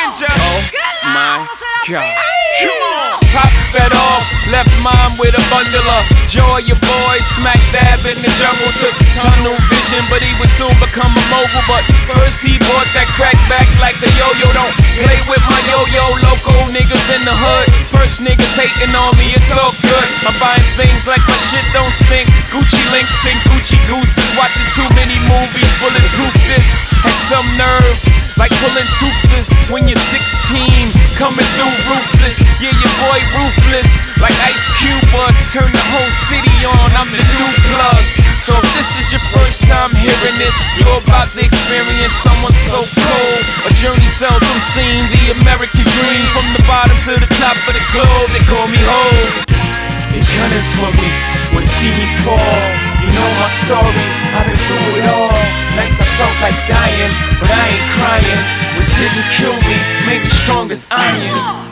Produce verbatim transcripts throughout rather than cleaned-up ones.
danger. Oh my God. Come on. Pop sped off, left mom with a bundle of joy. Your boy smack dab in the jungle, took tunnel vision, but he would soon become a mogul. But first he bought that crack back like a yo-yo. Don't play with my yo-yo, loco niggas in the hood. First niggas hating on me, it's all good. I'm buying things like my shit don't stink. Gucci links and Gucci gooses, watching too many movies, bulletproof this. Had some nerve, like pulling toothless when you're sixteen, coming through ruthless. Yeah, your boy ruthless, like Ice Cube was. Turn the whole city on, I'm the new plug. So if this is your first time hearing this, you're about to experience someone so cold. A journey seldom seen, the American dream. From the bottom to the top of the globe, they call me home. They gunning for me, when see me fall. You know my story, I've been through it all. Nights I felt like dying, but I ain't crying. What didn't kill me made me strong as iron.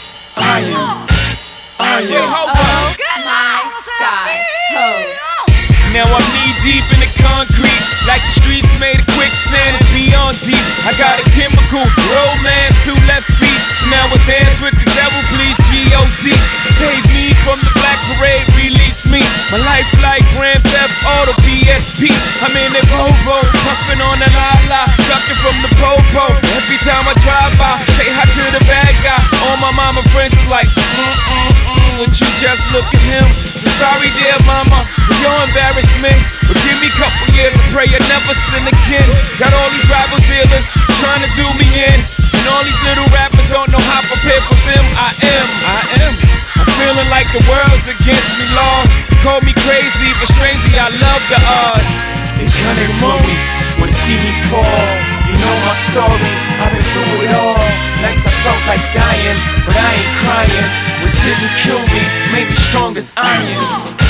Iron, iron. Oh my God, ho. Now I'm knee deep in the concrete, like the streets made of quicksand. It's beyond deep. I got a chemical romance, two left feet. So now I dance with the devil, please. G O D Save me from the black parade, release me. My life like Grand Theft Auto P S P. I'm in a Volvo, puffing on the la-la, ducking from the popo. Every time I drive by, say hi to the bad guy. All my mama friends is like, mm-mm-mm, would you just look at him? So sorry dear mama for your embarrassment, but give me a couple years to pray I never sin again. Got all these rival dealers trying to do me in, and all these little rappers don't know how prepared for them I am. I am. I'm feeling like the world's against me, Lord. Call me crazy, but strangely I love the odds. They gunning for me, when see me fall. You know my story, I've been through it all. Nights I felt like dying, but I ain't crying. What didn't kill me made me strong as iron.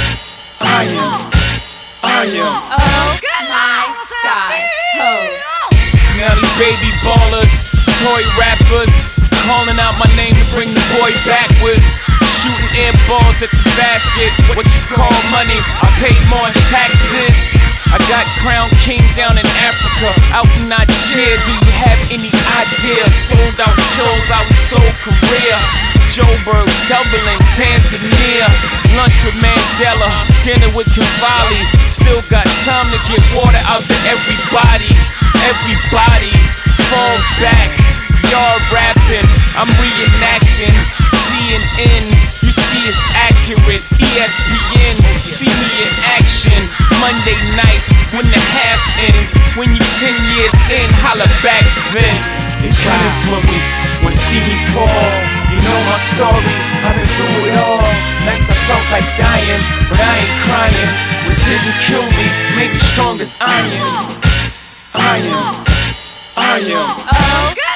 Iron, iron. Oh my God, ho. Now these baby ballers, toy rappers, calling out my name to bring the boy backwards. Shooting air balls at the basket, what you call money, I paid more in taxes. I got Crown King down in Africa, out in Nigeria. Do you have any idea? Sold out shows out in Seoul, Korea, Joburg, Dublin, Tanzania. Lunch with Mandela, dinner with Cavalli. Still got time to get water out to everybody. Everybody, fall back. Y'all rapping, I'm reenacting. C N N, you see it's accurate. E S P N, see me in action. Monday nights when the half ends. When you ten years in, holla back then. They gunning for me, when see me fall. You know my story, I've been through it all. Nights I felt like dying, but I ain't crying. What didn't kill me made me strong as iron. Iron, iron. Oh